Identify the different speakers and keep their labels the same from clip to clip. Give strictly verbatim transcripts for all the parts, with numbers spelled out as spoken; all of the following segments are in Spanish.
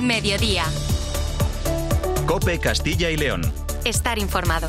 Speaker 1: Mediodía.
Speaker 2: COPE Castilla y León.
Speaker 1: Estar informado.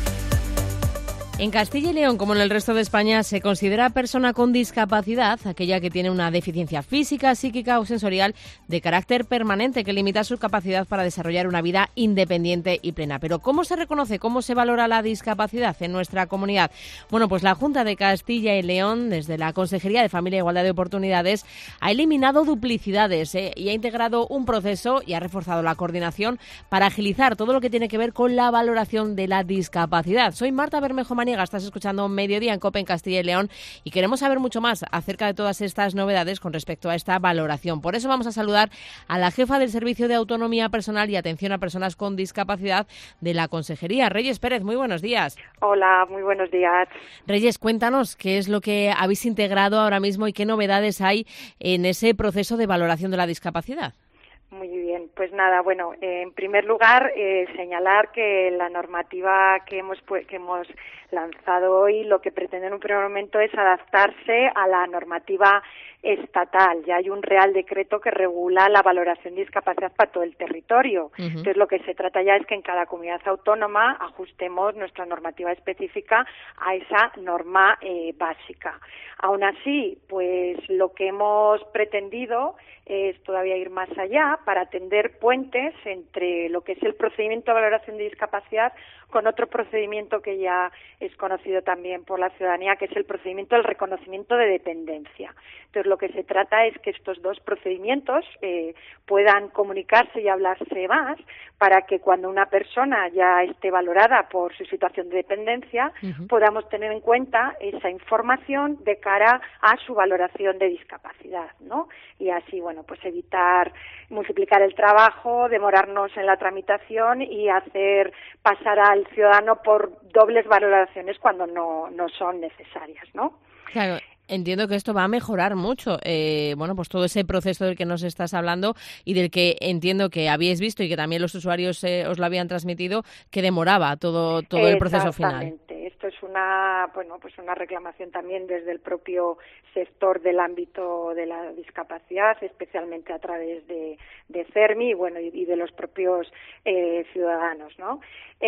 Speaker 3: En Castilla y León, como en el resto de España, se considera persona con discapacidad aquella que tiene una deficiencia física, psíquica o sensorial de carácter permanente que limita su capacidad para desarrollar una vida independiente y plena. Pero ¿cómo se reconoce, cómo se valora la discapacidad en nuestra comunidad? Bueno, pues la Junta de Castilla y León, desde la Consejería de Familia e Igualdad de Oportunidades, ha eliminado duplicidades ¿eh? y ha integrado un proceso y ha reforzado la coordinación para agilizar todo lo que tiene que ver con la valoración de la discapacidad. Soy Marta Bermejo Maniega. Estás escuchando Mediodía en COPE en Castilla y León y queremos saber mucho más acerca de todas estas novedades con respecto a esta valoración. Por eso vamos a saludar a la jefa del Servicio de Autonomía Personal y Atención a Personas con Discapacidad de la Consejería, Reyes Pérez. Muy buenos días.
Speaker 4: Hola, muy buenos días.
Speaker 3: Reyes, cuéntanos qué es lo que habéis integrado ahora mismo y qué novedades hay en ese proceso de valoración de la discapacidad.
Speaker 4: Muy bien, pues nada, bueno, eh, en primer lugar eh, señalar que la normativa que hemos que hemos lanzado hoy lo que pretende en un primer momento es adaptarse a la normativa estatal. Ya hay un Real Decreto que regula la valoración de discapacidad para todo el territorio. Uh-huh. Entonces lo que se trata ya es que en cada comunidad autónoma ajustemos nuestra normativa específica a esa norma eh, básica. Aún así, pues lo que hemos pretendido es todavía ir más allá para tender puentes entre lo que es el procedimiento de valoración de discapacidad con otro procedimiento que ya es conocido también por la ciudadanía, que es el procedimiento del reconocimiento de dependencia. Entonces, lo que se trata es que estos dos procedimientos eh, puedan comunicarse y hablarse más para que cuando una persona ya esté valorada por su situación de dependencia, uh-huh. podamos tener en cuenta esa información de cara a su valoración de discapacidad, ¿no? Y así, bueno, pues evitar multiplicar el trabajo, demorarnos en la tramitación y hacer pasar al ciudadano por dobles valoraciones cuando no, no son necesarias, ¿no?
Speaker 3: Claro. Entiendo que esto va a mejorar mucho, eh, bueno, pues todo ese proceso del que nos estás hablando y del que entiendo que habíais visto y que también los usuarios eh, os lo habían transmitido, que demoraba todo todo el proceso final.
Speaker 4: Esto es una, bueno, pues una reclamación también desde el propio sector del ámbito de la discapacidad, especialmente a través de, de CERMI y bueno y, y de los propios eh, ciudadanos, ¿no?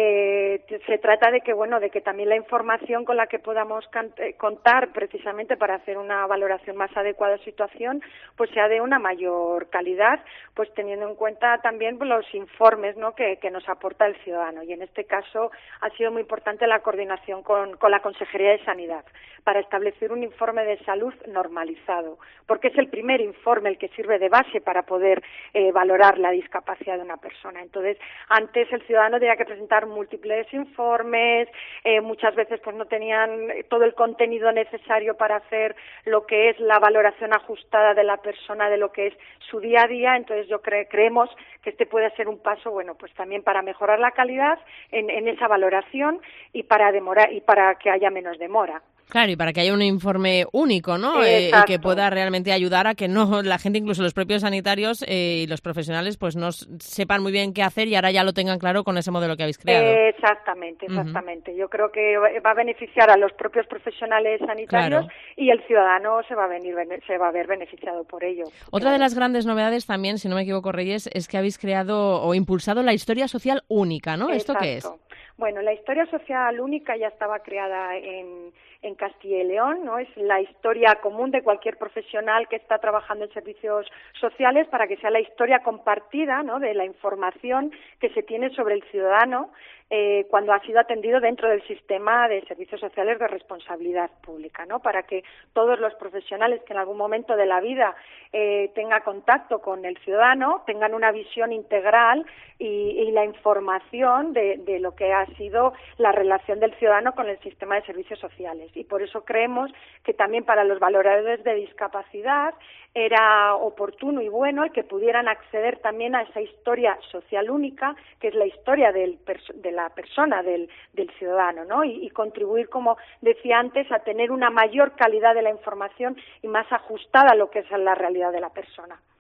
Speaker 4: Eh, se trata de que bueno de que también la información con la que podamos cant- contar precisamente para hacer una valoración más adecuada a la situación pues sea de una mayor calidad, pues teniendo en cuenta también los informes, ¿no? que, que nos aporta el ciudadano, y en este caso ha sido muy importante la coordinación con, con la Consejería de Sanidad para establecer un informe de salud normalizado, porque es el primer informe el que sirve de base para poder eh, valorar la discapacidad de una persona. Entonces, antes el ciudadano tenía que presentar múltiples informes, eh, muchas veces pues no tenían todo el contenido necesario para hacer lo que es la valoración ajustada de la persona, de lo que es su día a día. Entonces, yo cre- creemos que este puede ser un paso, bueno, pues también para mejorar la calidad en, en esa valoración y para demorar y para que haya menos demora.
Speaker 3: Claro, y para que haya un informe único, ¿no? Eh, y que pueda realmente ayudar a que no la gente, incluso los propios sanitarios eh, y los profesionales, pues no sepan muy bien qué hacer y ahora ya lo tengan claro con ese modelo que habéis creado.
Speaker 4: Eh, exactamente, exactamente. Uh-huh. Yo creo que va a beneficiar a los propios profesionales sanitarios, claro. y el ciudadano se va a venir se va a ver beneficiado por ello.
Speaker 3: Otra claro. de las grandes novedades también, si no me equivoco, Reyes, es que habéis creado o impulsado la historia social única, ¿no?
Speaker 4: Exacto.
Speaker 3: ¿Esto qué es?
Speaker 4: Bueno, la historia social única ya estaba creada en, en Castilla y León, ¿no? Es la historia común de cualquier profesional que está trabajando en servicios sociales para que sea la historia compartida, ¿no? De la información que se tiene sobre el ciudadano eh, cuando ha sido atendido dentro del sistema de servicios sociales de responsabilidad pública, ¿no? Para que todos los profesionales que en algún momento de la vida eh, tengan contacto con el ciudadano tengan una visión integral y, y la información de, de lo que ha sido la relación del ciudadano con el sistema de servicios sociales. Y por eso creemos que también para los valoradores de discapacidad era oportuno y bueno el que pudieran acceder también a esa historia social única, que es la historia del perso- de la persona, del, del ciudadano, ¿no? Y, y contribuir, como decía antes, a tener una mayor calidad de la información y más ajustada a lo que es la realidad de la persona.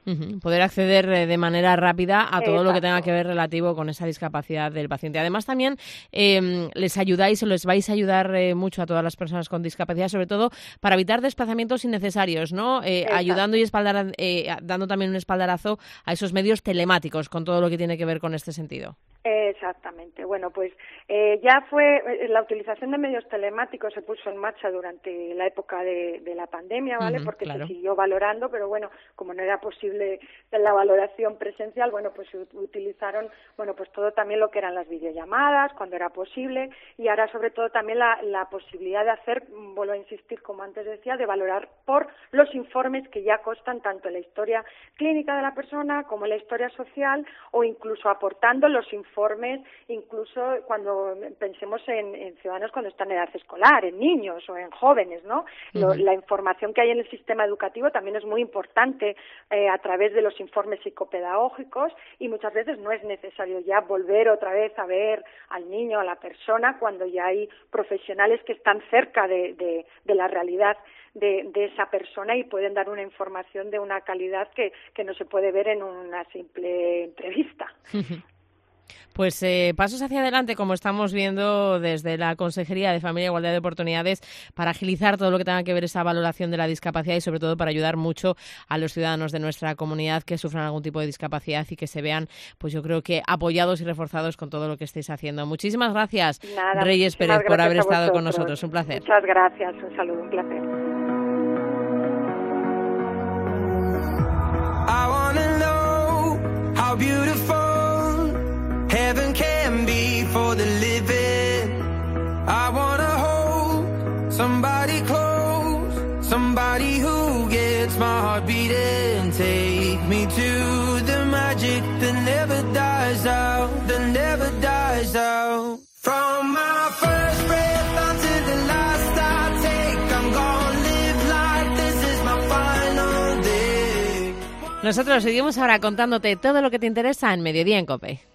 Speaker 3: Uh-huh. Poder acceder eh, de manera rápida a todo
Speaker 4: Exacto.
Speaker 3: lo que tenga que ver relativo con esa discapacidad del paciente. Además, también eh, les ayudáis o les vais a ayudar eh, mucho a todas las personas con discapacidad, sobre todo para evitar desplazamientos innecesarios, ¿no? Eh, ayudando y espaldar, eh, dando también un espaldarazo a esos medios telemáticos con todo lo que tiene que ver con este sentido.
Speaker 4: Exactamente. Bueno, pues eh, ya fue la utilización de medios telemáticos se puso en marcha durante la época de, de la pandemia, ¿vale?
Speaker 3: Uh-huh,
Speaker 4: Porque
Speaker 3: claro.
Speaker 4: se siguió valorando, pero bueno, como no era posible la valoración presencial, bueno, pues se utilizaron, bueno, pues todo también lo que eran las videollamadas cuando era posible y ahora sobre todo también la, la posibilidad de hacer, vuelvo a insistir, como antes decía, de valorar por los informes que ya constan tanto en la historia clínica de la persona como en la historia social o incluso aportando los informes informes, incluso cuando pensemos en, en ciudadanos cuando están en edad escolar, en niños o en jóvenes, ¿no? Lo, uh-huh. La información que hay en el sistema educativo también es muy importante eh, a través de los informes psicopedagógicos y muchas veces no es necesario ya volver otra vez a ver al niño, a la persona, cuando ya hay profesionales que están cerca de, de, de la realidad De, de esa persona y pueden dar una información de una calidad que, que no se puede ver en una simple entrevista.
Speaker 3: Pues eh, pasos hacia adelante, como estamos viendo desde la Consejería de Familia e Igualdad de Oportunidades, para agilizar todo lo que tenga que ver esa valoración de la discapacidad y sobre todo para ayudar mucho a los ciudadanos de nuestra comunidad que sufran algún tipo de discapacidad y que se vean, pues yo creo que apoyados y reforzados con todo lo que estáis haciendo. Muchísimas gracias,
Speaker 4: Nada,
Speaker 3: Reyes Pérez,
Speaker 4: gracias
Speaker 3: por haber
Speaker 4: a
Speaker 3: estado
Speaker 4: vosotros.
Speaker 3: con nosotros. Un placer.
Speaker 4: Muchas gracias, un saludo, un placer.
Speaker 1: I wanna know how beautiful heaven can be for the living. I wanna hold somebody close, somebody who gets my heart beating. Take me to the magic that never dies out, that never dies out. From my first breath until the last I take, I'm gonna live like this is my final day.
Speaker 3: Nosotros seguimos ahora contándote todo lo que te interesa en Mediodía en COPE.